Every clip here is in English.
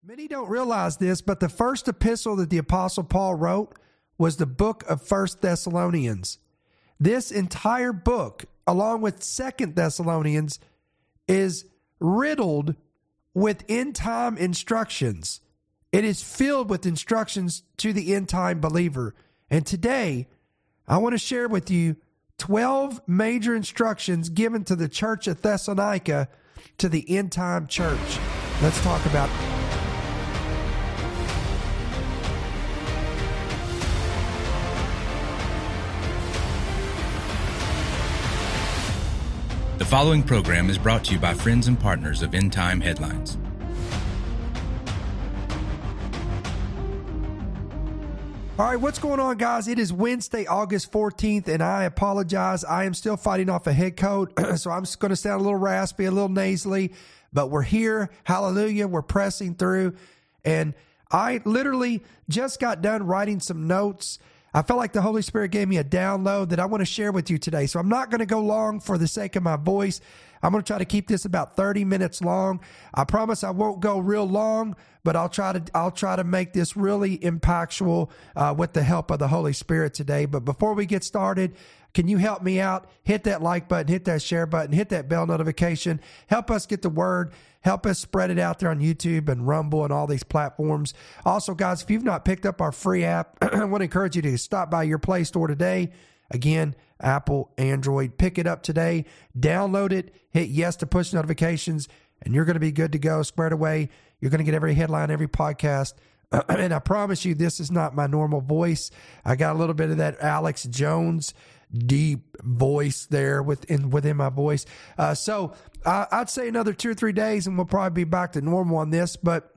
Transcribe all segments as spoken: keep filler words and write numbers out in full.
Many don't realize this, but the first epistle that the Apostle Paul wrote was the book of First Thessalonians. This entire book, along with Second Thessalonians, is riddled with end-time instructions. It is filled with instructions to the end-time believer. And today, I want to share with you twelve major instructions given to the church of Thessalonica, to the end-time church. Let's talk about it. The following program is brought to you by friends and partners of End Time Headlines. All right, what's going on, guys? It is Wednesday, August fourteenth, and I apologize. I am still fighting off a head cold, so I'm just going to sound a little raspy, a little nasally, but we're here. Hallelujah. We're pressing through, and I literally just got done writing some notes. I felt like the Holy Spirit gave me a download that I want to share with you today. So I'm not going to go long for the sake of my voice. I'm going to try to keep this about thirty minutes long. I promise I won't go real long, but I'll try to I'll try to make this really impactful uh, with the help of the Holy Spirit today. But before we get started, can you help me out? Hit that like button, hit that share button, hit that bell notification. Help us get the word. Help us spread it out there on YouTube and Rumble and all these platforms. Also, guys, if you've not picked up our free app, I want to encourage you to stop by your Play Store today. Again, Apple, Android, pick it up today. Download it. Hit yes to push notifications, and you're going to be good to go, squared away. You're going to get every headline, every podcast. And I promise you, this is not my normal voice. I got a little bit of that Alex Jones deep voice there within within my voice. Uh, so uh, I'd say another two or three days, and we'll probably be back to normal on this. But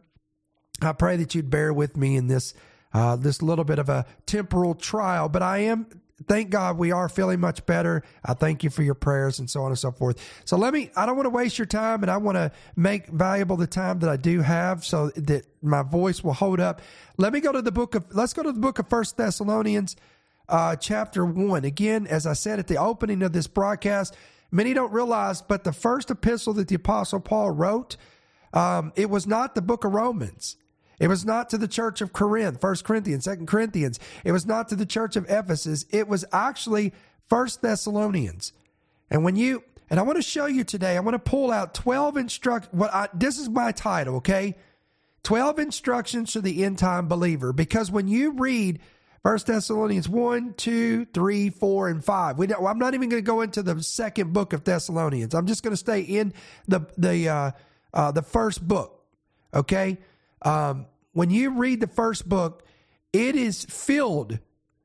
I pray that you'd bear with me in this uh, this little bit of a temporal trial. But I am. Thank God we are feeling much better. I thank you for your prayers and so on and so forth. So let me, I don't want to waste your time, and I want to make valuable the time that I do have so that my voice will hold up. Let me go to the book of, let's go to the book of First Thessalonians, uh, chapter one. Again, as I said at the opening of this broadcast, many don't realize, but the first epistle that the Apostle Paul wrote, um, it was not the book of Romans. It was not to the church of Corinth, First Corinthians, Second Corinthians. It was not to the church of Ephesus. It was actually First Thessalonians. And when you, and I want to show you today, I want to pull out twelve instructions. What I, this is my title, okay? twelve instructions to the end time believer. Because when you read First Thessalonians one, two, three, four, and five, we don't, I'm not even going to go into the second book of Thessalonians. I'm just going to stay in the, the, uh, uh, the first book, okay? Um, when you read the first book, it is filled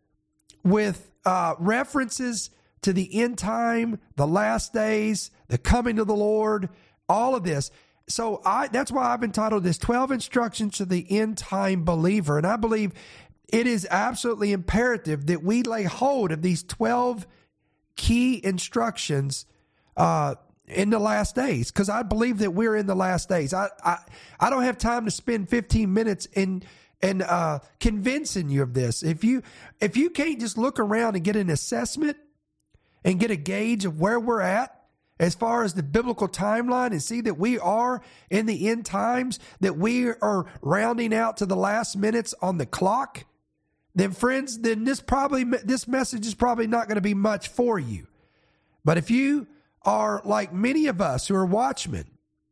with uh, references to the end time, the last days, the coming of the Lord, all of this. So I, that's why I've entitled this twelve Instructions to the End Time Believer. And I believe it is absolutely imperative that we lay hold of these twelve key instructions uh in the last days, because I believe that we're in the last days. I, I I don't have time to spend fifteen minutes in in uh, convincing you of this. If you if you can't just look around and get an assessment and get a gauge of where we're at as far as the biblical timeline and see that we are in the end times, that we are rounding out to the last minutes on the clock, then friends, then this probably this message is probably not going to be much for you. But if you are like many of us who are watchmen,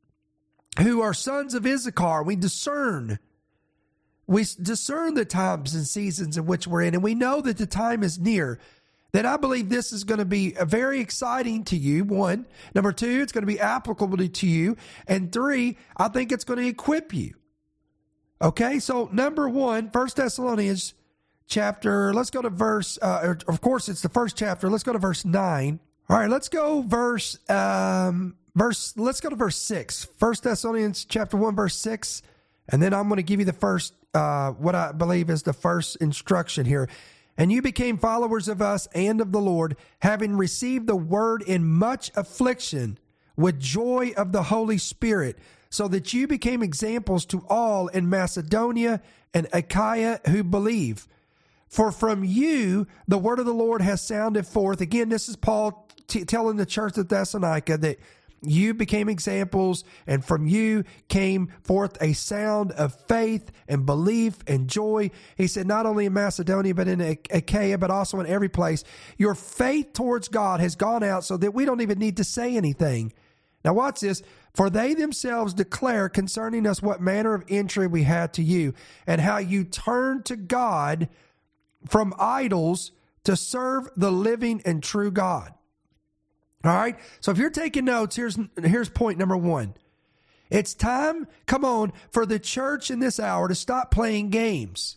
who are sons of Issachar, we discern, we discern the times and seasons in which we're in, and we know that the time is near, then I believe this is going to be very exciting to you, one. Number two, it's going to be applicable to you. And three, I think it's going to equip you. Okay, so number one, First Thessalonians chapter, let's go to verse, uh, of course, it's the first chapter. Let's go to verse nine. All right, let's go verse, um, verse, let's go to verse six. First Thessalonians chapter one, verse six. And then I'm going to give you the first, uh, what I believe is the first instruction here. And you became followers of us and of the Lord, having received the word in much affliction with joy of the Holy Spirit, so that you became examples to all in Macedonia and Achaia who believe. For from you the word of the Lord has sounded forth. Again, this is Paul t- telling the church of Thessalonica that you became examples, and from you came forth a sound of faith and belief and joy. He said, not only in Macedonia, but in Achaia, but also in every place. Your faith towards God has gone out so that we don't even need to say anything. Now watch this. For they themselves declare concerning us what manner of entry we had to you, and how you turned to God from idols to serve the living and true God. All right. So if you're taking notes, here's here's point number one. It's time, come on, for the church in this hour to stop playing games.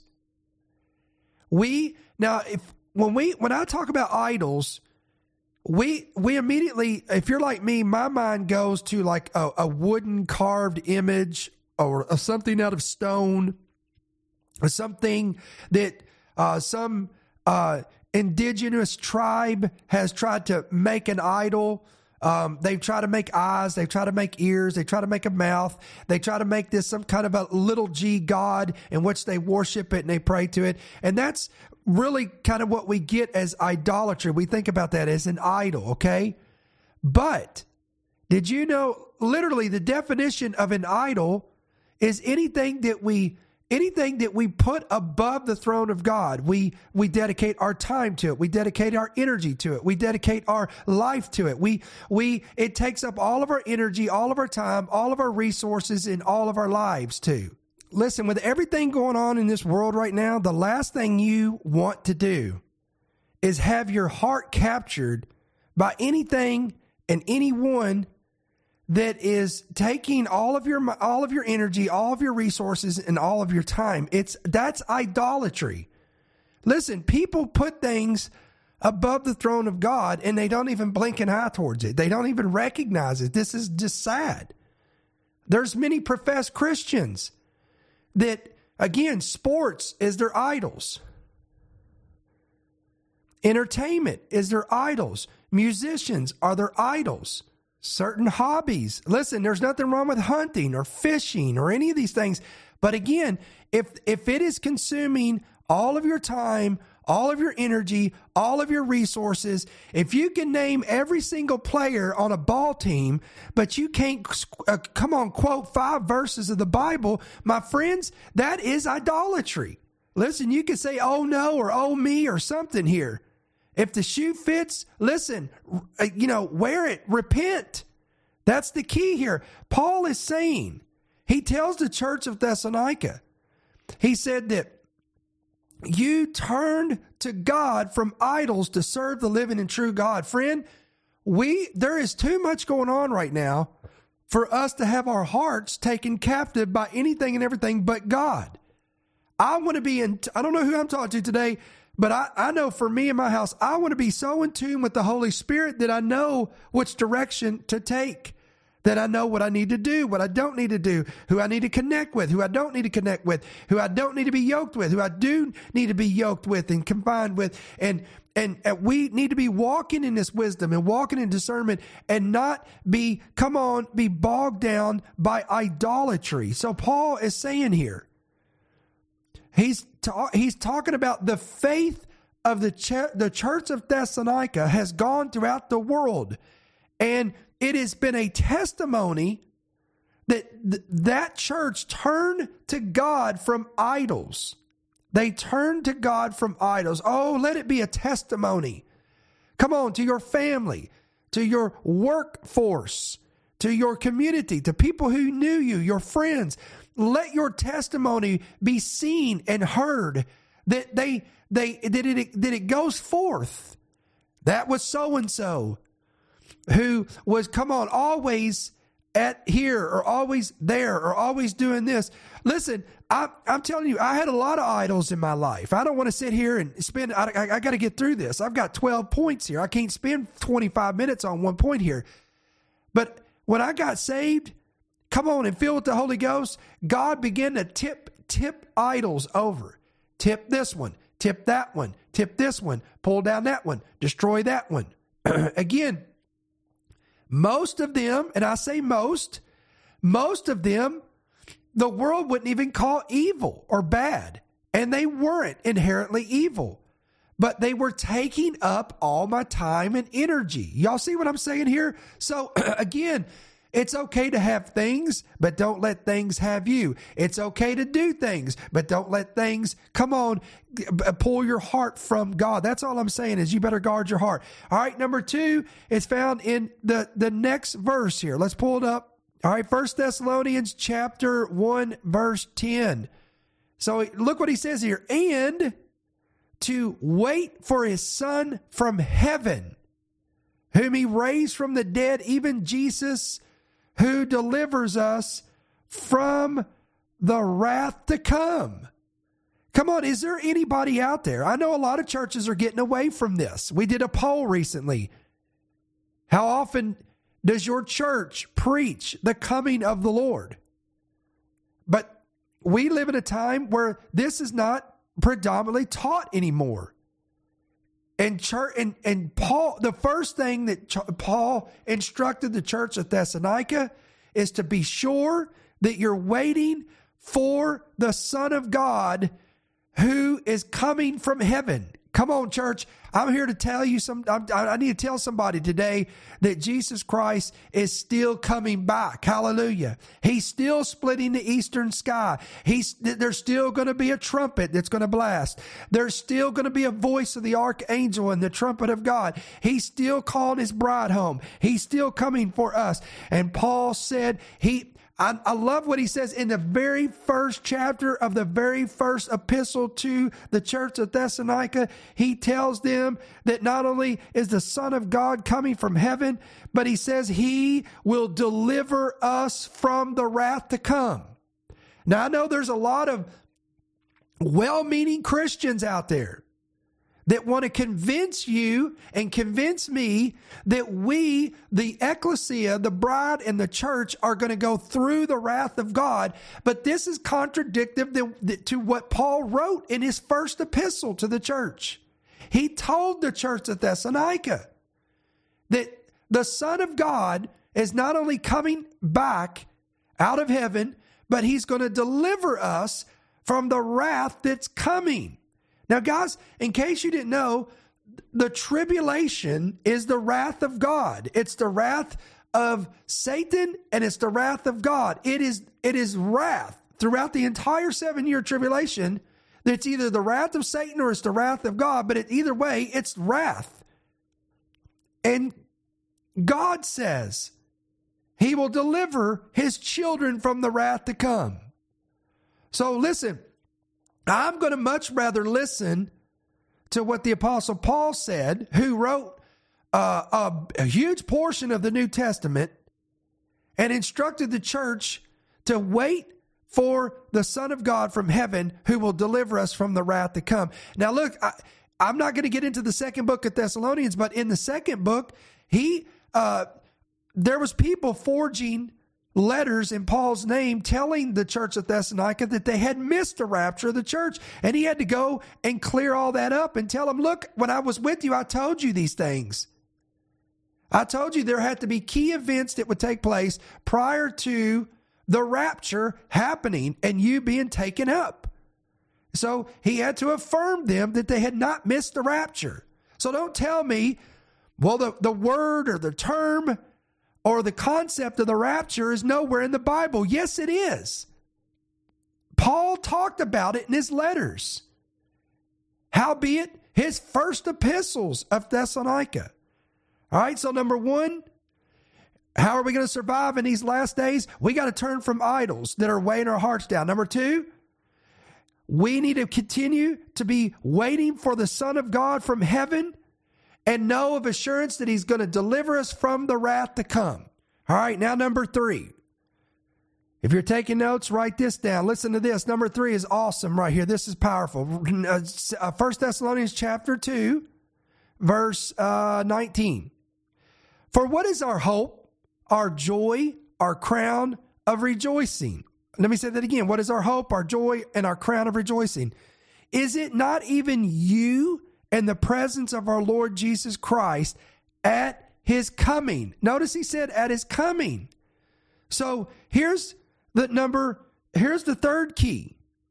We now, if when we when I talk about idols, we we immediately, if you're like me, my mind goes to like a, a wooden carved image or a, something out of stone, or something that uh, some uh, indigenous tribe has tried to make an idol. Um, they try to make eyes. They try to make ears. They try to make a mouth. They try to make this some kind of a little g God in which they worship it and they pray to it. And that's really kind of what we get as idolatry. We think about that as an idol, okay? But did you know literally the definition of an idol is anything that we Anything that we put above the throne of God. We we dedicate our time to it. We dedicate our energy to it. We dedicate our life to it. We we it takes up all of our energy, all of our time, all of our resources, and all of our lives too. Listen, with everything going on in this world right now, the last thing you want to do is have your heart captured by anything and anyone that is taking all of your all of your energy, all of your resources, and all of your time. It's that's idolatry. Listen, people put things above the throne of God, and they don't even blink an eye towards it. They don't even recognize it. This is just sad. There's many professed Christians that, again, sports is their idols. Entertainment is their idols. Musicians are their idols. Certain hobbies. Listen, there's nothing wrong with hunting or fishing or any of these things. But again, if if it is consuming all of your time, all of your energy, all of your resources, if you can name every single player on a ball team, but you can't, uh, come on, quote five verses of the Bible, my friends, that is idolatry. Listen, you can say, oh no, or oh me, or something here. If the shoe fits, listen, you know, wear it, repent. That's the key here. Paul is saying, he tells the church of Thessalonica, he said that you turned to God from idols to serve the living and true God. Friend, we there is too much going on right now for us to have our hearts taken captive by anything and everything but God. I want to be in, I don't know who I'm talking to today, but I, I know for me in my house, I want to be so in tune with the Holy Spirit that I know which direction to take, that I know what I need to do, what I don't need to do, who I need to connect with, who I don't need to connect with, who I don't need to be yoked with, who I do need to be yoked with and combined with. And, and, and we need to be walking in this wisdom and walking in discernment and not be, come on, be bogged down by idolatry. So Paul is saying here, He's ta- he's talking about the faith of the ch- the church of Thessalonica has gone throughout the world, and it has been a testimony that th- that church turned to God from idols. They turned to God from idols. Oh, let it be a testimony. Come on, to your family, to your workforce, to your community, to people who knew you, your friends. Let your testimony be seen and heard, that they they that it that it goes forth. That was so and so who was, come on, always at here or always there or always doing this. Listen, I, I'm telling you, I had a lot of idols in my life. I don't want to sit here and spend. I, I, I got to get through this. I've got twelve points here. I can't spend twenty-five minutes on one point here. But when I got saved, come on, and filled with the Holy Ghost, God began to tip, tip idols over. Tip this one, tip that one, tip this one, pull down that one, destroy that one. Again, most of them, and I say most, most of them, the world wouldn't even call evil or bad. And they weren't inherently evil. but they were taking up all my time and energy. Y'all see what I'm saying here? So again, it's okay to have things, but don't let things have you. It's okay to do things, but don't let things, come on, pull your heart from God. That's all I'm saying is you better guard your heart. All right, number two is found in the, the next verse here. Let's pull it up. All right, First Thessalonians chapter one, verse ten. So look what he says here. And to wait for his Son from heaven, whom he raised from the dead, even Jesus, who delivers us from the wrath to come. Come on, is there anybody out there? I know a lot of churches are getting away from this. We did a poll recently. How often does your church preach the coming of the Lord? But we live in a time where this is not predominantly taught anymore. And church, and, and Paul, the first thing that Ch- Paul instructed the church of Thessalonica is to be sure that you're waiting for the Son of God who is coming from heaven. Come on, church. I'm here to tell you some, I'm, I need to tell somebody today that Jesus Christ is still coming back. Hallelujah. He's still splitting the eastern sky. He's, there's still going to be a trumpet that's going to blast. There's still going to be a voice of the archangel and the trumpet of God. He's still calling his bride home. He's still coming for us. And Paul said he, I, I love what he says in the very first chapter of the very first epistle to the church of Thessalonica. He tells them that not only is the Son of God coming from heaven, but he says he will deliver us from the wrath to come. Now, I know there's a lot of well-meaning Christians out there that want to convince you and convince me that we, the ecclesia, the bride and the church, are going to go through the wrath of God. But this is contradictory to what Paul wrote in his first epistle to the church. He told the church of Thessalonica that the Son of God is not only coming back out of heaven, but he's going to deliver us from the wrath that's coming. Now, guys, in case you didn't know, the tribulation is the wrath of God. It's the wrath of Satan and it's the wrath of God. It is, it is wrath throughout the entire seven-year tribulation. It's either the wrath of Satan or it's the wrath of God, but it, either way, it's wrath. And God says he will deliver his children from the wrath to come. So listen, I'm going to much rather listen to what the Apostle Paul said, who wrote uh, a, a huge portion of the New Testament and instructed the church to wait for the Son of God from heaven who will deliver us from the wrath to come. Now, look, I, I'm not going to get into the second book of Thessalonians, but in the second book, he uh, there was people forging letters in Paul's name telling the church of Thessalonica that they had missed the rapture of the church. And he had to go and clear all that up and tell them, look, when I was with you, I told you these things. I told you there had to be key events that would take place prior to the rapture happening and you being taken up. So he had to affirm them that they had not missed the rapture. So don't tell me, well, the, the word or the term or the concept of the rapture is nowhere in the Bible. Yes, it is. Paul talked about it in his letters. Howbeit, his first epistles of Thessalonica. All right, so number one, how are we going to survive in these last days? We got to turn from idols that are weighing our hearts down. Number two, we need to continue to be waiting for the Son of God from heaven and know of assurance that he's going to deliver us from the wrath to come. All right, now number three. If you're taking notes, write this down. Listen to this. Number three is awesome right here. This is powerful. First Thessalonians chapter two, verse uh, nineteen. For what is our hope, our joy, our crown of rejoicing? Let me say that again. What is our hope, our joy, and our crown of rejoicing? Is it not even you in the presence of our Lord Jesus Christ at his coming? Notice he said at his coming. So here's the number, here's the third key.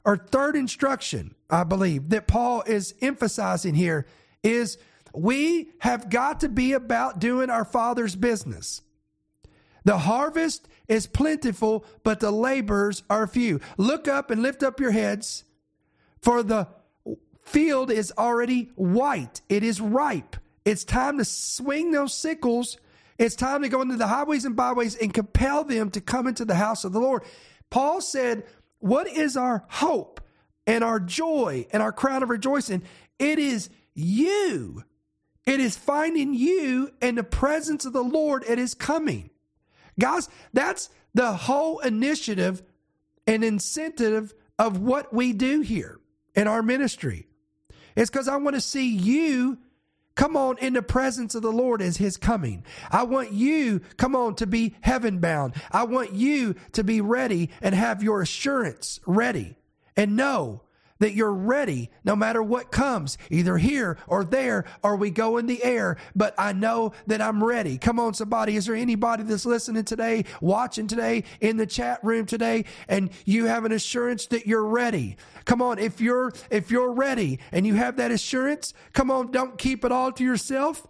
or third instruction, I believe, that Paul is emphasizing here is we have got to be about doing our Father's business. The harvest is plentiful, but the laborers are few. Look up and lift up your heads, for the field is already white. It is ripe. It's time to swing those sickles. It's time to go into the highways and byways and compel them to come into the house of the Lord. Paul said, what is our hope and our joy and our crown of rejoicing? It is you. It is finding you in the presence of the Lord at his coming. Guys, that's the whole initiative and incentive of what we do here in our ministry. It's because I want to see you come on in the presence of the Lord as his coming. I want you, come on, to be heaven bound. I want you to be ready and have your assurance ready and know that you're ready no matter what comes, either here or there, or we go in the air, but I know that I'm ready. Come on, somebody. Is there anybody that's listening today, watching today, in the chat room today, and you have an assurance that you're ready? Come on, if you're if you're ready and you have that assurance, come on, don't keep it all to yourself,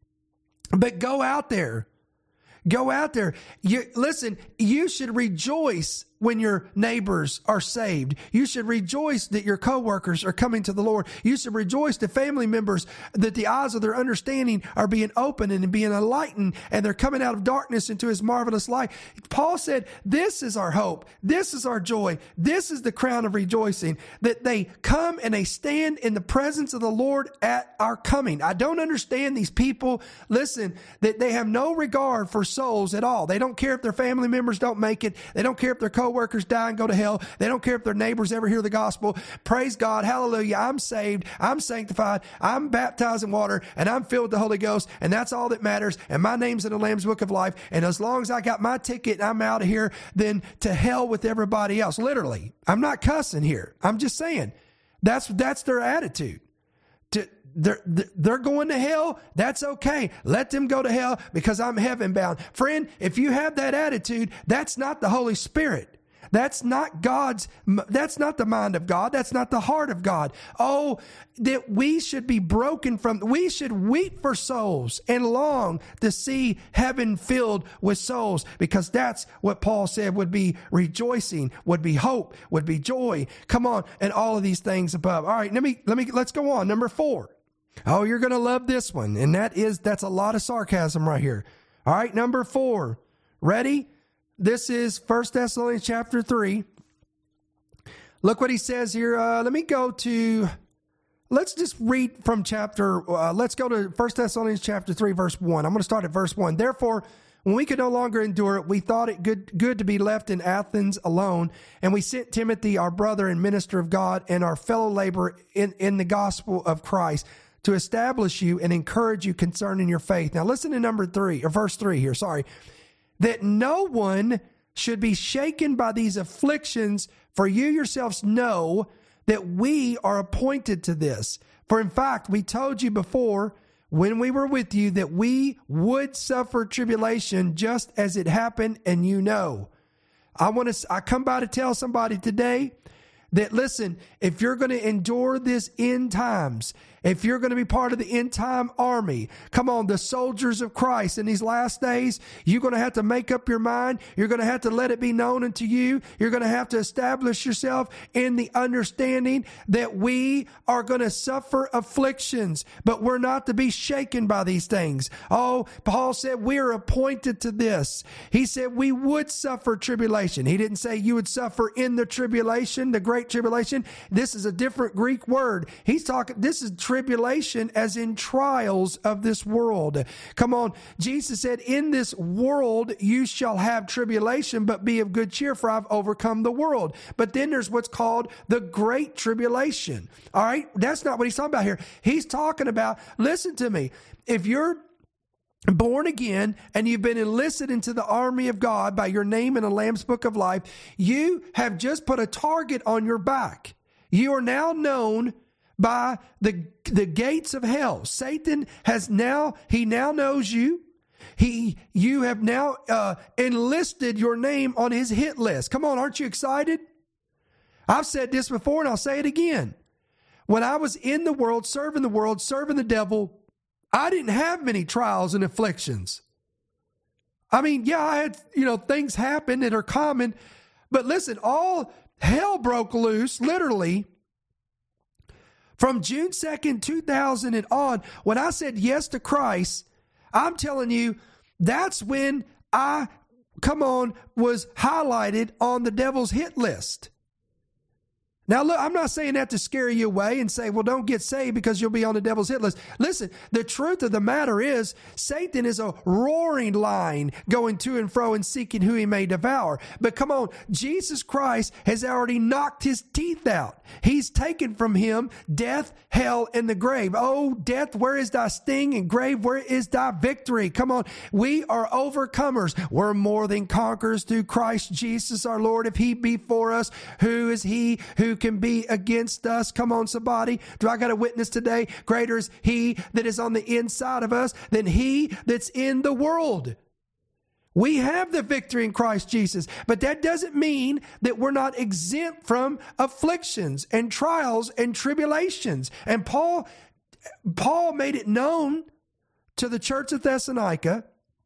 but go out there. Go out there. You, listen, you should rejoice when your neighbors are saved. You should rejoice that your coworkers are coming to the Lord. You should rejoice that family members, that the eyes of their understanding are being opened and being enlightened, and they're coming out of darkness into his marvelous light. Paul said, this is our hope. This is our joy. This is the crown of rejoicing, that they come and they stand in the presence of the Lord at our coming. I don't understand these people, listen, that they have no regard for souls at all. They don't care if their family members don't make it. They don't care if their co workers die and go to hell. They don't care if their neighbors ever hear the gospel. Praise God. Hallelujah. I'm saved. I'm sanctified. I'm baptized in water, and I'm filled with the Holy Ghost, and that's all that matters. And my name's in the Lamb's Book of Life. And as long as I got my ticket and I'm out of here, then to hell with everybody else. Literally. I'm not cussing here. I'm just saying that's, that's their attitude. To, They're, they're going to hell. That's okay. Let them go to hell because I'm heaven bound. Friend, if you have that attitude, that's not the Holy Spirit. That's not God's, that's not the mind of God. That's not the heart of God. Oh, that we should be broken from, we should weep for souls and long to see heaven filled with souls, because that's what Paul said would be rejoicing, would be hope, would be joy. Come on. And all of these things above. All right. Let me, let me, let's go on. Number four. Oh, you're going to love this one. And that is, that's a lot of sarcasm right here. All right. Number four. Ready? This is First Thessalonians chapter three. Look what he says here. Uh, let me go to, let's just read from chapter, uh, let's go to First Thessalonians chapter three, verse one. I'm going to start at verse one. Therefore, when we could no longer endure it, we thought it good, good to be left in Athens alone. And we sent Timothy, our brother and minister of God, and our fellow laborer in, in the gospel of Christ, to establish you and encourage you concerning your faith. Now listen to number three, or verse three here, sorry. That no one should be shaken by these afflictions, for you yourselves know that we are appointed to this. For in fact, we told you before when we were with you that we would suffer tribulation just as it happened, and you know. I want to, I come by to tell somebody today that, listen, if you're going to endure this end times, if you're going to be part of the end time army, come on, the soldiers of Christ in these last days, you're going to have to make up your mind. You're going to have to let it be known unto you. You're going to have to establish yourself in the understanding that we are going to suffer afflictions, but we're not to be shaken by these things. Oh, Paul said we're appointed to this. He said we would suffer tribulation. He didn't say you would suffer in the tribulation, the great tribulation. This is a different Greek word. He's talking, this is tribulation as in trials of this world. Come on. Jesus said, in this world you shall have tribulation, but be of good cheer, for I've overcome the world. But then there's what's called the great tribulation. All right. That's not what he's talking about here. He's talking about, listen to me. If you're born again and you've been enlisted into the army of God by your name in the Lamb's Book of Life, you have just put a target on your back. You are now known by the, the gates of hell. Satan has now, he now knows you. He, you have now uh, enlisted your name on his hit list. Come on, aren't you excited? I've said this before and I'll say it again. When I was in the world, serving the world, serving the devil, I didn't have many trials and afflictions. I mean, yeah, I had, you know, things happen that are common, but listen, all hell broke loose, literally, from June second, two thousand and on. When I said yes to Christ, I'm telling you, that's when I, come on, was highlighted on the devil's hit list. Now, look, I'm not saying that to scare you away and say, well, don't get saved because you'll be on the devil's hit list. Listen, the truth of the matter is Satan is a roaring lion going to and fro and seeking who he may devour. But come on, Jesus Christ has already knocked his teeth out. He's taken from him death, hell, and the grave. Oh, death, where is thy sting? And grave, where is thy victory? Come on, we are overcomers. We're more than conquerors through Christ Jesus our Lord. If he be for us, who is he who can be against us? Come on, somebody. Do I got a witness today? Greater is he that is on the inside of us than he that's in the world. We have the victory in Christ Jesus, but that doesn't mean that we're not exempt from afflictions and trials and tribulations. And Paul, Paul made it known to the church of Thessalonica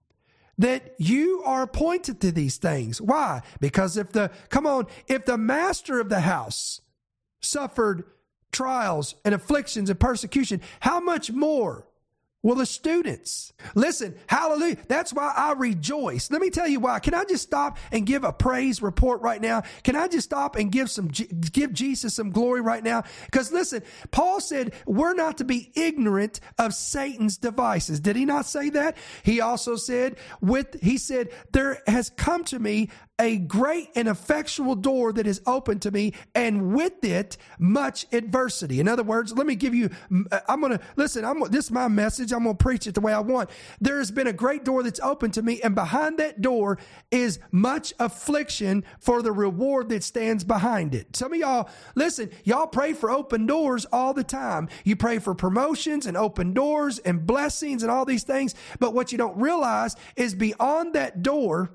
that you are appointed to these things. Why? Because if the, come on, if the master of the house suffered trials and afflictions and persecution, how much more will the students? Listen, hallelujah. That's why I rejoice. Let me tell you why. Can I just stop and give a praise report right now? Can I just stop and give some, give Jesus some glory right now? Because listen, Paul said we're not to be ignorant of Satan's devices. Did he not say that? He also said with, he said, there has come to me a great and effectual door that is open to me, and with it, much adversity. In other words, let me give you, I'm going to, listen, I'm, this is my message. I'm going to preach it the way I want. There has been a great door that's open to me, and behind that door is much affliction for the reward that stands behind it. Some of y'all, listen, y'all pray for open doors all the time. You pray for promotions and open doors and blessings and all these things, but what you don't realize is beyond that door,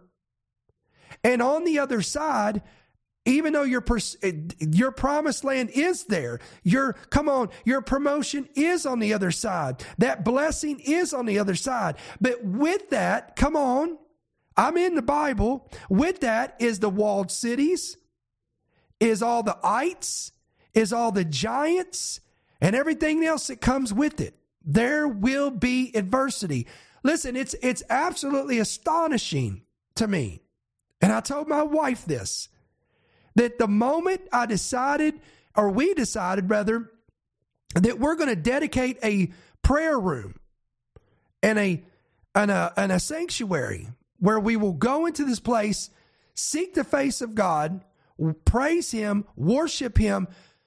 and on the other side, even though your your promised land is there, your, come on, your promotion is on the other side. That blessing is on the other side. But with that, come on, I'm in the Bible. With that is the walled cities, is all the ites, is all the giants, and everything else that comes with it. There will be adversity. Listen, it's it's absolutely astonishing to me. And I told my wife this, that the moment I decided, or we decided rather, that we're going to dedicate a prayer room and a, and a, and a sanctuary where we will go into this place, seek the face of God, praise him, worship him,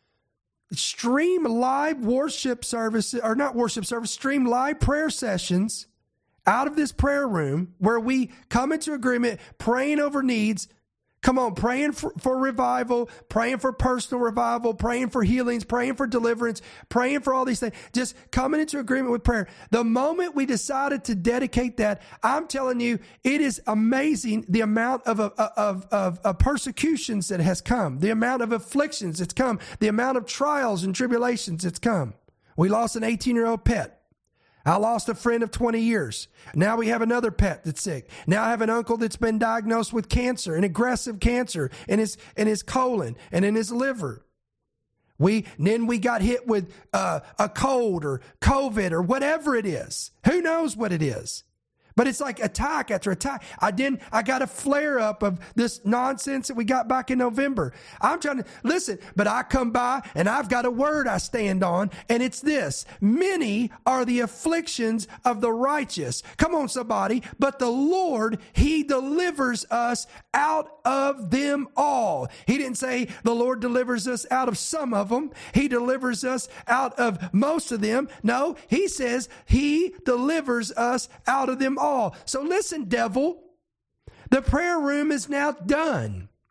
stream live worship services, or not worship service, stream live prayer sessions out of this prayer room where we come into agreement, praying over needs. Come on, praying for, for revival, praying for personal revival, praying for healings, praying for deliverance, praying for all these things. Just coming into agreement with prayer. The moment we decided to dedicate that, I'm telling you, it is amazing the amount of, of, of, of, of persecutions that has come, the amount of afflictions that's come, the amount of trials and tribulations that's come. We lost an eighteen-year-old pet. I lost a friend of twenty years. Now we have another pet that's sick. Now I have an uncle that's been diagnosed with cancer, an aggressive cancer in his, in his colon and in his liver. We, then we got hit with uh, a cold or COVID or whatever it is. Who knows what it is? But it's like attack after attack. I didn't, I got a flare up of this nonsense that we got back in November. I'm trying to, listen, but I come by and I've got a word I stand on, and it's this: many are the afflictions of the righteous. Come on, somebody. But the Lord, he delivers us out of them all. He didn't say the Lord delivers us out of some of them. He delivers us out of most of them. No, he says he delivers us out of them all. All. So listen, devil, the prayer room is now done.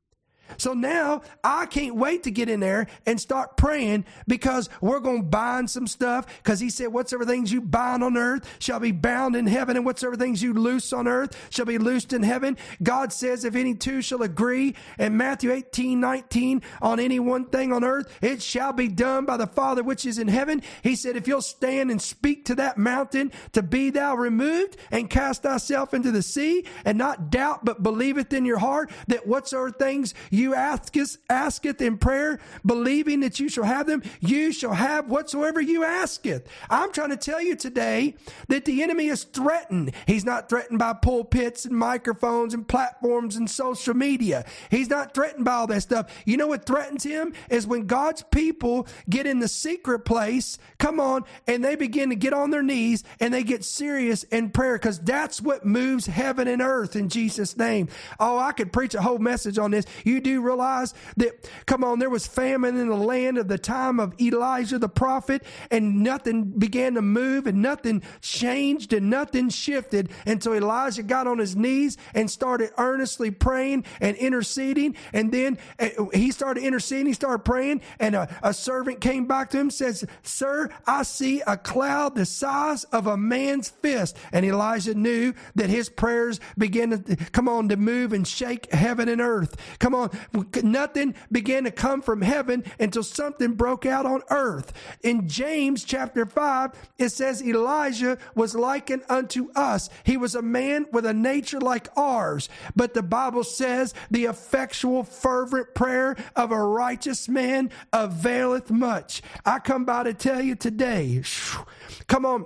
So now I can't wait to get in there and start praying, because we're going to bind some stuff, because he said, whatsoever things you bind on earth shall be bound in heaven, and whatsoever things you loose on earth shall be loosed in heaven. God says, if any two shall agree in Matthew eighteen nineteen on any one thing on earth, it shall be done by the Father which is in heaven. He said, if you'll stand and speak to that mountain to be thou removed and cast thyself into the sea, and not doubt but believeth in your heart that whatsoever things you asketh, asketh in prayer, believing that you shall have them, you shall have whatsoever you asketh. I'm trying to tell you today that the enemy is threatened. He's not threatened by pulpits and microphones and platforms and social media. He's not threatened by all that stuff. You know what threatens him is when God's people get in the secret place, come on, and they begin to get on their knees and they get serious in prayer, because that's what moves heaven and earth in Jesus' name. Oh, I could preach a whole message on this. You do realize that, come on, there was famine in the land of the time of Elijah the prophet, and nothing began to move and nothing changed and nothing shifted until Elijah got on his knees and started earnestly praying and interceding. And then he started interceding, he started praying, and a, a servant came back to him and says, sir, I see a cloud the size of a man's fist. And Elijah knew that his prayers began to, come on, to move and shake heaven and earth. Come on, nothing began to come from heaven until something broke out on earth. In James chapter five, it says Elijah was likened unto us. He was a man with a nature like ours. But the Bible says the effectual fervent prayer of a righteous man availeth much. I come by to tell you today, come on,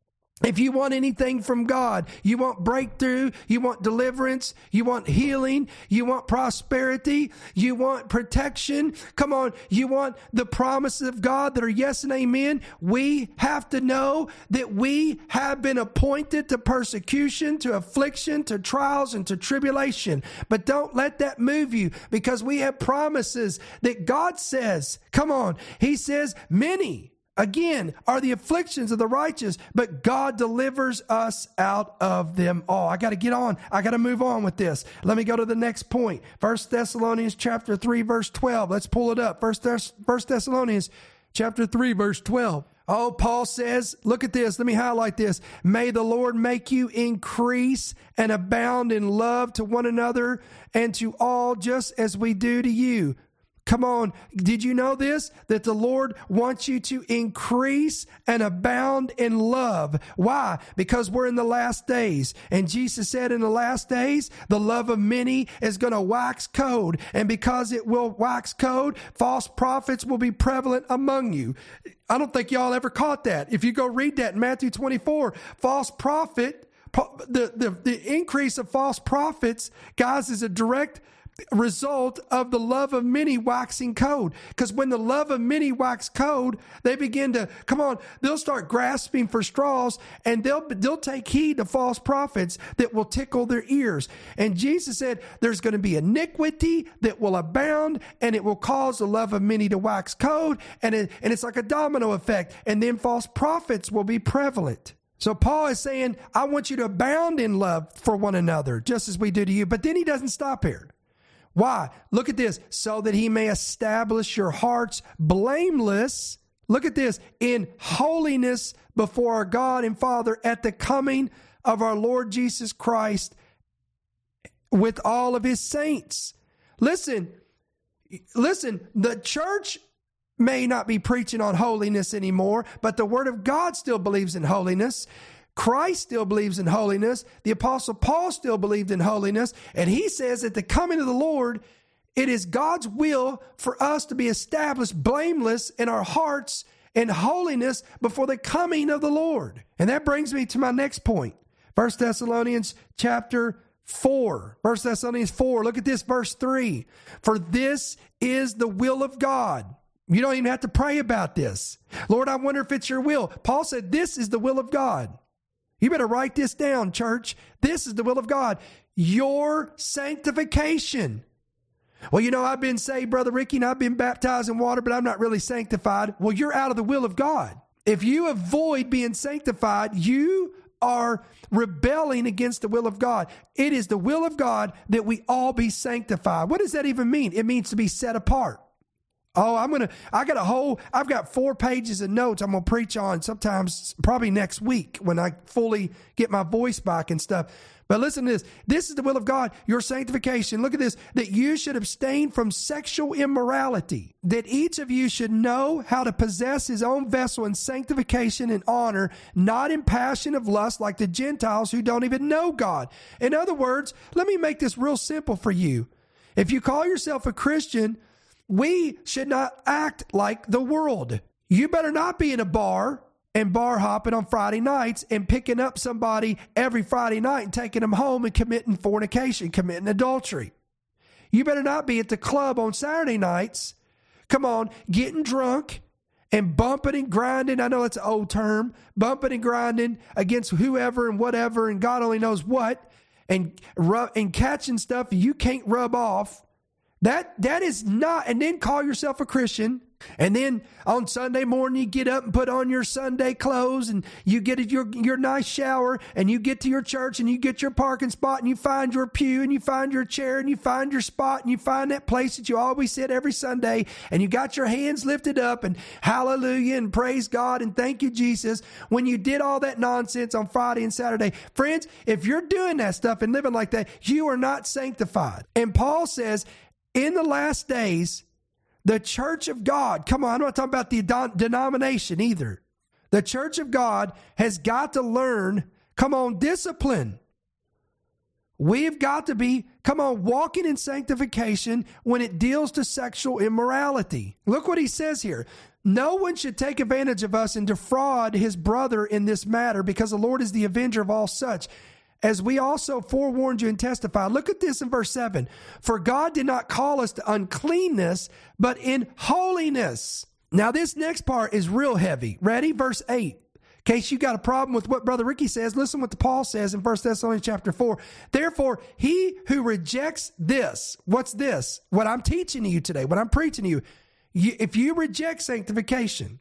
if you want anything from God, you want breakthrough, you want deliverance, you want healing, you want prosperity, you want protection, come on, you want the promises of God that are yes and amen, we have to know that we have been appointed to persecution, to affliction, to trials, and to tribulation. But don't let that move you, because we have promises that God says, come on, he says, many, again, are the afflictions of the righteous, but God delivers us out of them all. I got to get on. I got to move on with this. Let me go to the next point. First Thessalonians chapter three, verse twelve. Let's pull it up. First Thess- First Thessalonians chapter three, verse twelve. Oh, Paul says, look at this. Let me highlight this. May the Lord make you increase and abound in love to one another and to all, just as we do to you. Come on, did you know this? That the Lord wants you to increase and abound in love. Why? Because we're in the last days. And Jesus said in the last days, the love of many is going to wax cold. And because it will wax cold, false prophets will be prevalent among you. I don't think y'all ever caught that. If you go read that in Matthew twenty-four, false prophet, the, the, the increase of false prophets, guys, is a direct result of the love of many waxing cold. Because when the love of many wax cold, they begin to, come on, they'll start grasping for straws, and they'll they'll take heed to false prophets that will tickle their ears. And Jesus said there's going to be iniquity that will abound, and it will cause the love of many to wax cold, and it, and it's like a domino effect, and then false prophets will be prevalent. So Paul is saying, I want you to abound in love for one another, just as we do to you. But then he doesn't stop here. Why? Look at this. So that he may establish your hearts blameless. Look at this. In holiness before our God and Father at the coming of our Lord Jesus Christ with all of his saints. Listen, listen, the church may not be preaching on holiness anymore, but the Word of God still believes in holiness. Christ still believes in holiness. The Apostle Paul still believed in holiness. And he says at the coming of the Lord, it is God's will for us to be established blameless in our hearts in holiness before the coming of the Lord. And that brings me to my next point. First Thessalonians chapter four. First Thessalonians four. Look at this, verse three. For this is the will of God. You don't even have to pray about this. Lord, I wonder if it's your will. Paul said, this is the will of God. You better write this down, church. This is the will of God. Your sanctification. Well, you know, I've been saved, Brother Ricky, and I've been baptized in water, but I'm not really sanctified. Well, you're out of the will of God. If you avoid being sanctified, you are rebelling against the will of God. It is the will of God that we all be sanctified. What does that even mean? It means to be set apart. Oh, I'm going to, I got a whole, I've got four pages of notes I'm going to preach on sometimes, probably next week when I fully get my voice back and stuff. But listen to this. This is the will of God, your sanctification. Look at this, that you should abstain from sexual immorality, that each of you should know how to possess his own vessel in sanctification and honor, not in passion of lust like the Gentiles who don't even know God. In other words, let me make this real simple for you. If you call yourself a Christian, we should not act like the world. You better not be in a bar and bar hopping on Friday nights and picking up somebody every Friday night and taking them home and committing fornication, committing adultery. You better not be at the club on Saturday nights, come on, getting drunk and bumping and grinding. I know it's an old term, bumping and grinding against whoever and whatever and God only knows what, and rub, and catching stuff you can't rub off. That that is not, and then call yourself a Christian, and then on Sunday morning you get up and put on your Sunday clothes, and you get your your nice shower, and you get to your church, and you get your parking spot, and you find your pew, and you find your chair, and you find your spot, and you find that place that you always sit every Sunday, and you got your hands lifted up, and hallelujah, and praise God, and thank you, Jesus, when you did all that nonsense on Friday and Saturday. Friends, if you're doing that stuff and living like that, you are not sanctified. And Paul says, in the last days, the church of God, come on, I'm not talking about the denomination either. The church of God has got to learn, come on, discipline. We've got to be, come on, walking in sanctification when it deals to sexual immorality. Look what he says here. No one should take advantage of us and defraud his brother in this matter, because the Lord is the avenger of all such, as we also forewarned you and testified. Look at this in verse seven. For God did not call us to uncleanness, but in holiness. Now this next part is real heavy. Ready? Verse eight. In case you got a problem with what Brother Ricky says, listen what the Paul says in First Thessalonians chapter four. Therefore, he who rejects this, what's this? What I'm teaching to you today, what I'm preaching to you, you if you reject sanctification,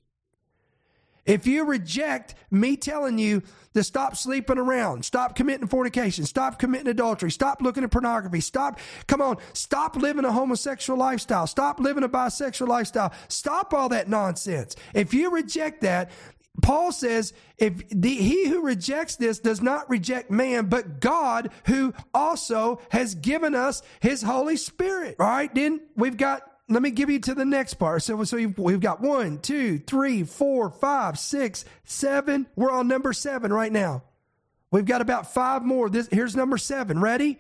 if you reject me telling you to stop sleeping around, stop committing fornication, stop committing adultery, stop looking at pornography, stop, come on, stop living a homosexual lifestyle, stop living a bisexual lifestyle, stop all that nonsense. If you reject that, Paul says, if the, he who rejects this does not reject man, but God, who also has given us his Holy Spirit. All right, then we've got, let me give you to the next part. So, so we've got one, two, three, four, five, six, seven. We're on number seven right now. We've got about five more. This, here's number seven. Ready?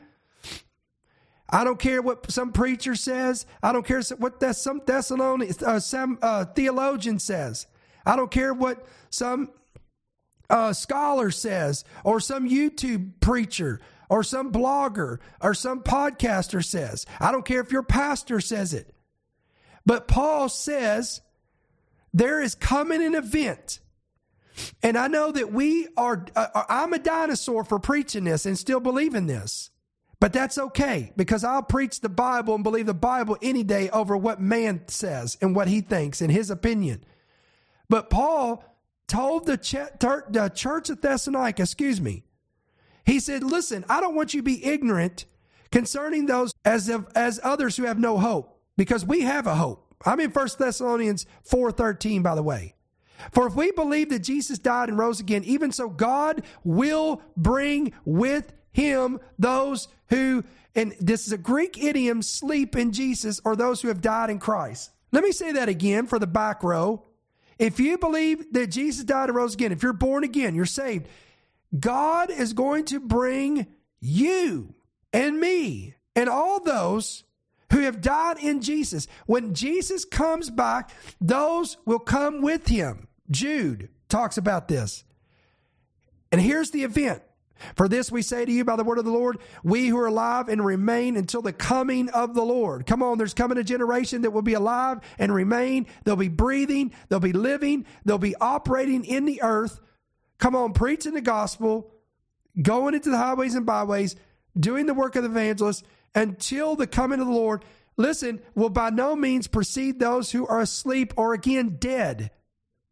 I don't care what some preacher says. I don't care what that some Thessalonian, uh, some uh, theologian says. I don't care what some uh, scholar says, or some YouTube preacher, or some blogger, or some podcaster says. I don't care if your pastor says it. But Paul says there is coming an event. And I know that we are, uh, I'm a dinosaur for preaching this and still believe in this. But that's okay, because I'll preach the Bible and believe the Bible any day over what man says and what he thinks and his opinion. But Paul told the, ch- ter- the church of Thessalonica, excuse me, he said, listen, I don't want you to be ignorant concerning those as if, as others who have no hope. Because we have a hope. I'm in First Thessalonians four thirteen, by the way. For if we believe that Jesus died and rose again, even so God will bring with him those who, and this is a Greek idiom, sleep in Jesus, or those who have died in Christ. Let me say that again for the back row. If you believe that Jesus died and rose again, if you're born again, you're saved, God is going to bring you and me and all those who have died in Jesus. When Jesus comes back, those will come with him. Jude talks about this. And here's the event. For this we say to you by the word of the Lord, we who are alive and remain until the coming of the Lord. Come on, there's coming a generation that will be alive and remain. They'll be breathing. They'll be living. They'll be operating in the earth. Come on, preaching the gospel, going into the highways and byways, doing the work of the evangelist, until the coming of the Lord, listen, will by no means precede those who are asleep or again dead.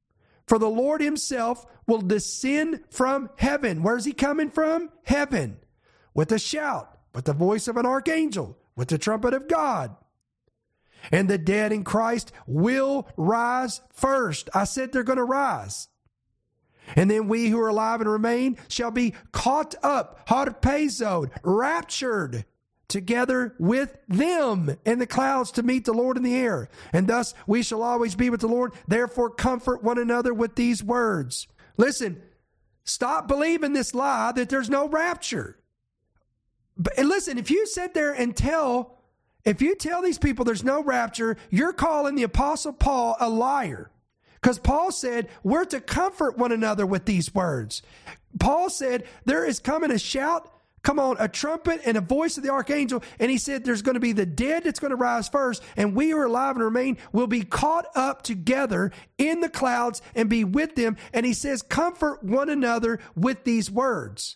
For the Lord himself will descend from heaven. Where's he coming from? Heaven. With a shout, with the voice of an archangel, with the trumpet of God. And the dead in Christ will rise first. I said they're going to rise. And then we who are alive and remain shall be caught up, harpazoed, raptured together with them in the clouds to meet the Lord in the air. And thus we shall always be with the Lord. Therefore comfort one another with these words. Listen, stop believing this lie that there's no rapture. But and listen, if you sit there and tell, if you tell these people there's no rapture, you're calling the Apostle Paul a liar. Because Paul said we're to comfort one another with these words. Paul said there is coming a shout, come on, a trumpet and a voice of the archangel. And he said there's going to be the dead that's going to rise first. And we who are alive and remain will be caught up together in the clouds and be with them. And he says, comfort one another with these words.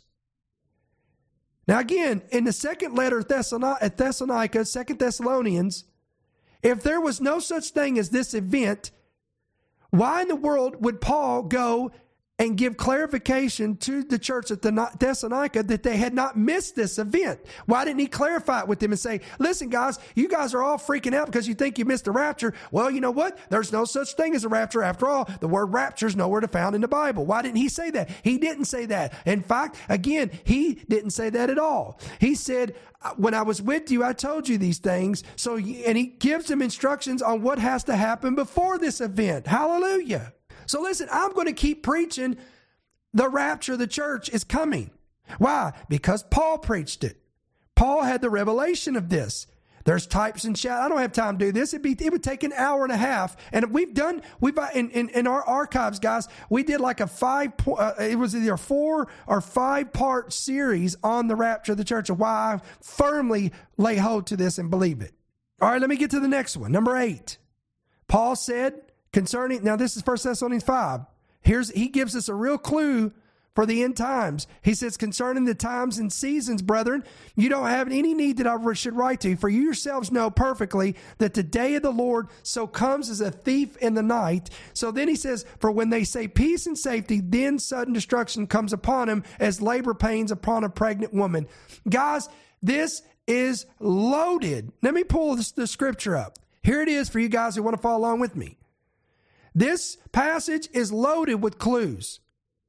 Now again, in the second letter at Thessalonica, Second Thessalonians, if there was no such thing as this event, why in the world would Paul go and give clarification to the church at Thessalonica that they had not missed this event? Why didn't he clarify it with them and say, listen, guys, you guys are all freaking out because you think you missed the rapture. Well, you know what? There's no such thing as a rapture. After all, the word rapture is nowhere to found in the Bible. Why didn't he say that? He didn't say that. In fact, again, he didn't say that at all. He said, when I was with you, I told you these things. So, and he gives them instructions on what has to happen before this event. Hallelujah. So listen, I'm going to keep preaching the rapture of the church is coming. Why? Because Paul preached it. Paul had the revelation of this. There's types and shadows. I don't have time to do this. It'd be, it would take an hour and a half. And we've done, we've in, in, in our archives, guys, we did like a five, uh, it was either a four or five part series on the rapture of the church of why I firmly lay hold to this and believe it. All right, let me get to the next one. Number eight. Paul said, concerning, now this is First Thessalonians five. Here's, he gives us a real clue for the end times. He says, concerning the times and seasons, brethren, you don't have any need that I should write to you, for you yourselves know perfectly that the day of the Lord so comes as a thief in the night. So then he says, for when they say peace and safety, then sudden destruction comes upon him as labor pains upon a pregnant woman. Guys, this is loaded. Let me pull this, the scripture up. Here it is for you guys who want to follow along with me. This passage is loaded with clues.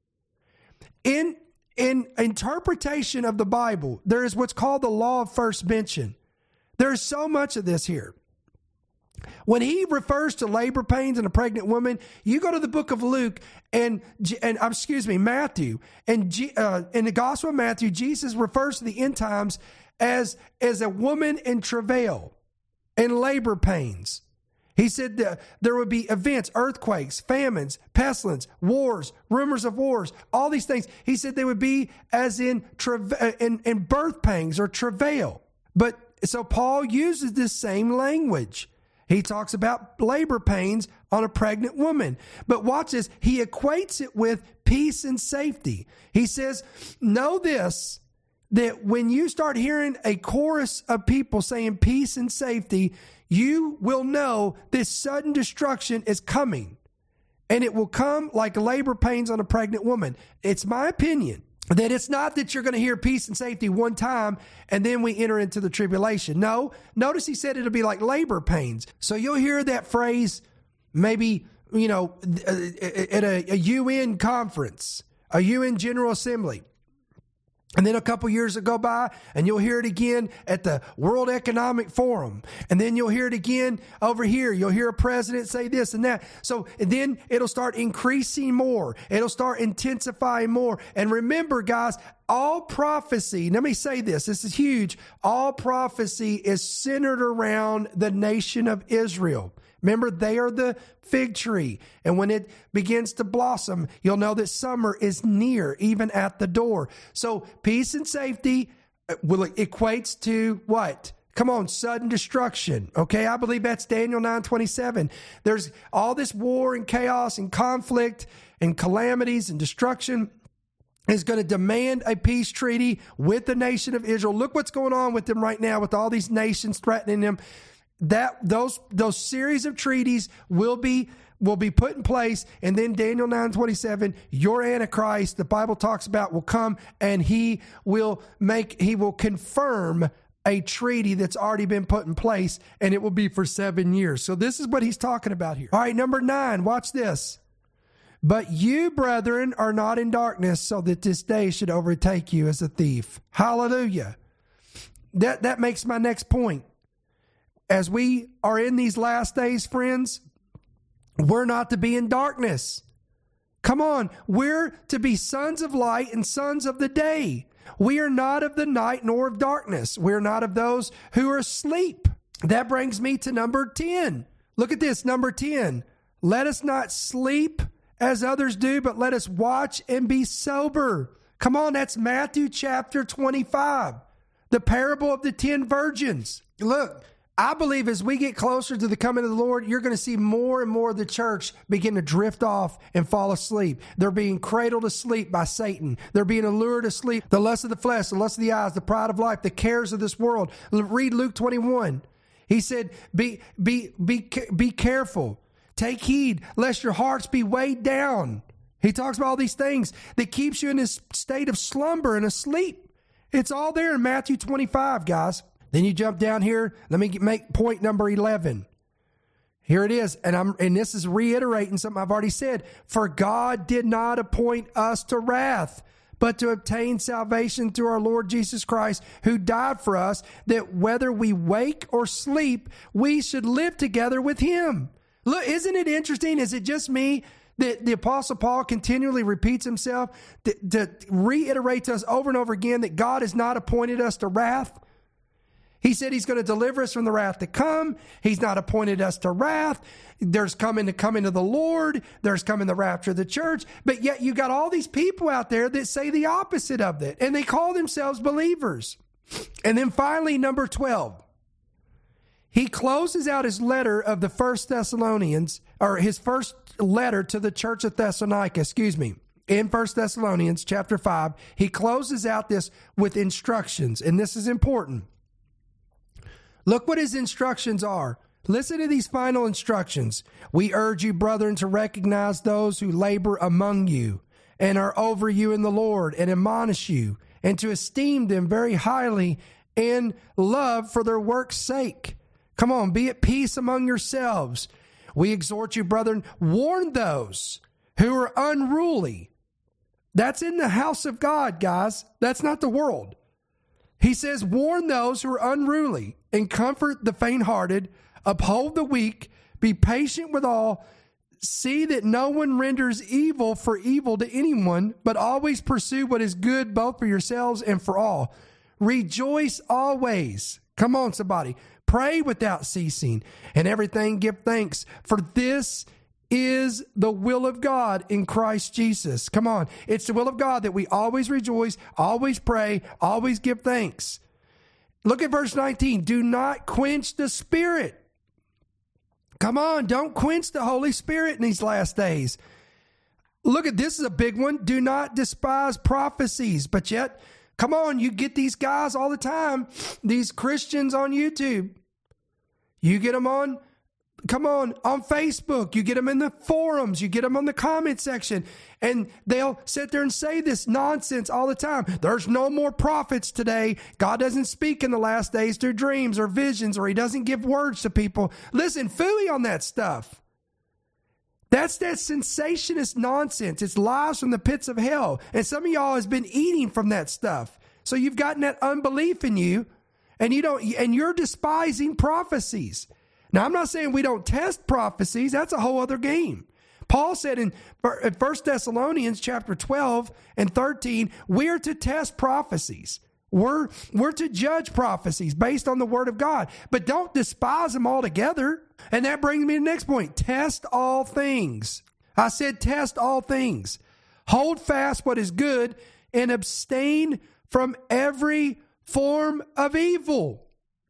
In, in interpretation of the Bible, there is what's called the law of first mention. There's so much of this here. When he refers to labor pains in a pregnant woman, you go to the book of Luke and, and excuse me, Matthew. And uh, in the Gospel of Matthew, Jesus refers to the end times as, as a woman in travail and labor pains. He said that there would be events, earthquakes, famines, pestilence, wars, rumors of wars, all these things. He said they would be as in, in, in birth pangs or travail. But so Paul uses this same language. He talks about labor pains on a pregnant woman. But watch this. He equates it with peace and safety. He says, know this, that when you start hearing a chorus of people saying peace and safety, you will know this sudden destruction is coming, and it will come like labor pains on a pregnant woman. It's my opinion that it's not that you're going to hear peace and safety one time and then we enter into the tribulation. No, notice he said it'll be like labor pains. So you'll hear that phrase maybe, you know, at a, a U N conference, a U N General Assembly. And then a couple years will go by and you'll hear it again at the World Economic Forum. And then you'll hear it again over here. You'll hear a president say this and that. So and then it'll start increasing more. It'll start intensifying more. And remember, guys, all prophecy, let me say this, this is huge. All prophecy is centered around the nation of Israel. Remember, they are the fig tree. And when it begins to blossom, you'll know that summer is near, even at the door. So peace and safety will equates to what? Come on, sudden destruction. Okay, I believe that's Daniel nine twenty-seven. There's all this war and chaos and conflict and calamities and destruction is going to demand a peace treaty with the nation of Israel. Look what's going on with them right now with all these nations threatening them. that those those series of treaties will be will be put in place, and then Daniel nine twenty-seven, your Antichrist, the Bible talks about, will come, and he will make he will confirm a treaty that's already been put in place, and it will be for seven years. So this is what he's talking about here. All right, number nine, watch this. But you, brethren, are not in darkness, so that this day should overtake you as a thief. Hallelujah. That that makes my next point. As we are in these last days, friends, we're not to be in darkness. Come on, we're to be sons of light and sons of the day. We are not of the night nor of darkness. We're not of those who are asleep. That brings me to number ten. Look at this, number ten. Let us not sleep as others do, but let us watch and be sober. Come on, that's Matthew chapter twenty-five, the parable of the ten virgins. Look, I believe as we get closer to the coming of the Lord, you're going to see more and more of the church begin to drift off and fall asleep. They're being cradled asleep by Satan. They're being allured asleep. The lust of the flesh, the lust of the eyes, the pride of life, the cares of this world. Read Luke twenty-one. He said, be, be, be, be careful. Take heed lest your hearts be weighed down. He talks about all these things that keeps you in this state of slumber and asleep. It's all there in Matthew twenty-five, guys. Then you jump down here. Let me make point number eleven. Here it is. And I'm, and this is reiterating something I've already said. For God did not appoint us to wrath, but to obtain salvation through our Lord Jesus Christ, who died for us, that whether we wake or sleep, we should live together with him. Look, isn't it interesting? Is it just me that the Apostle Paul continually repeats himself to, to reiterate to us over and over again that God has not appointed us to wrath? He said he's going to deliver us from the wrath to come. He's not appointed us to wrath. There's coming to come into the Lord. There's coming the rapture of the church. But yet you got all these people out there that say the opposite of that, and they call themselves believers. And then finally, number twelve. He closes out his letter of the First Thessalonians, or his first letter to the church of Thessalonica, excuse me, in First Thessalonians chapter five. He closes out this with instructions, and this is important. Look what his instructions are. Listen to these final instructions. We urge you, brethren, to recognize those who labor among you and are over you in the Lord and admonish you, and to esteem them very highly in love for their work's sake. Come on, be at peace among yourselves. We exhort you, brethren, warn those who are unruly. That's in the house of God, guys. That's not the world. He says, warn those who are unruly and comfort the faint-hearted, uphold the weak, be patient with all, see that no one renders evil for evil to anyone, but always pursue what is good both for yourselves and for all. Rejoice always. Come on, somebody. Pray without ceasing, and everything give thanks, for this is the will of God in Christ Jesus. Come on. It's the will of God that we always rejoice, always pray, always give thanks. Look at verse nineteen. Do not quench the Spirit. Come on. Don't quench the Holy Spirit in these last days. Look at this is a big one. Do not despise prophecies, but yet, come on, you get these guys all the time, these Christians on YouTube. You get them on, come on, on Facebook. You get them in the forums. You get them on the comment section. And they'll sit there and say this nonsense all the time. There's no more prophets today. God doesn't speak in the last days through dreams or visions, or he doesn't give words to people. Listen, phooey on that stuff. That's that sensationist nonsense. It's lies from the pits of hell. And some of y'all has been eating from that stuff. So you've gotten that unbelief in you, and you don't, and you're despising prophecies. Now, I'm not saying we don't test prophecies. That's a whole other game. Paul said in First Thessalonians chapter twelve and thirteen, we're to test prophecies. We're, we're to judge prophecies based on the word of God, but don't despise them altogether. And that brings me to the next point. Test all things. I said test all things. Hold fast what is good and abstain from every form of evil.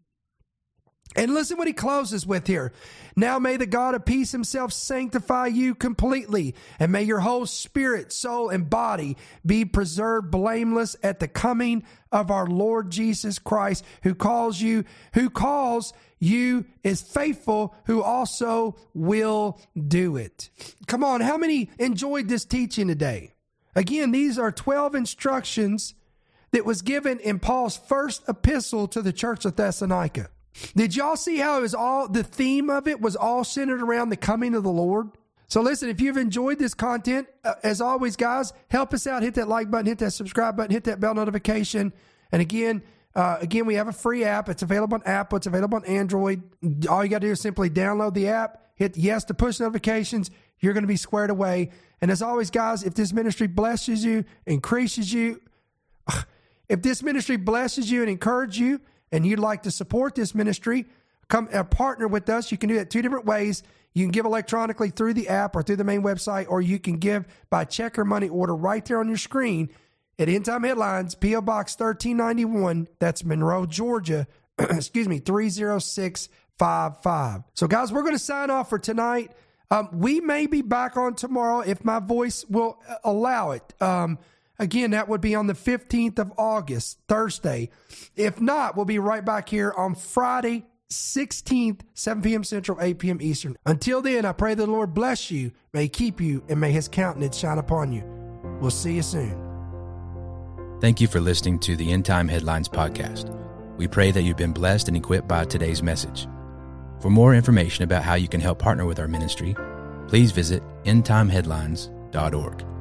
And listen what he closes with here. Now may the God of peace himself sanctify you completely, and may your whole spirit, soul, and body be preserved blameless at the coming of our Lord Jesus Christ, who calls you, who calls you is faithful, who also will do it. Come on, how many enjoyed this teaching today? Again, these are twelve instructions that was given in Paul's first epistle to the church of Thessalonica. Did y'all see how it was all, the theme of it was all centered around the coming of the Lord? So listen, if you've enjoyed this content, uh, as always, guys, help us out. Hit that like button, hit that subscribe button, hit that bell notification. And again, uh, again, we have a free app. It's available on Apple. It's available on Android. All you got to do is simply download the app, hit yes to push notifications. You're going to be squared away. And as always, guys, if this ministry blesses you, increases you, if this ministry blesses you and encourages you, and you'd like to support this ministry, come uh, partner with us. You can do that two different ways. You can give electronically through the app or through the main website, or you can give by check or money order right there on your screen at End Time Headlines, P O Box thirteen ninety-one. That's Monroe, Georgia. Excuse me, three oh six five five. So, guys, we're going to sign off for tonight. Um, we may be back on tomorrow if my voice will allow it. Um, Again, that would be on the fifteenth of August, Thursday. If not, we'll be right back here on Friday, sixteenth, seven p.m. Central, eight p.m. Eastern. Until then, I pray the Lord bless you, may he keep you, and may his countenance shine upon you. We'll see you soon. Thank you for listening to the End Time Headlines podcast. We pray that you've been blessed and equipped by today's message. For more information about how you can help partner with our ministry, please visit end time headlines dot org.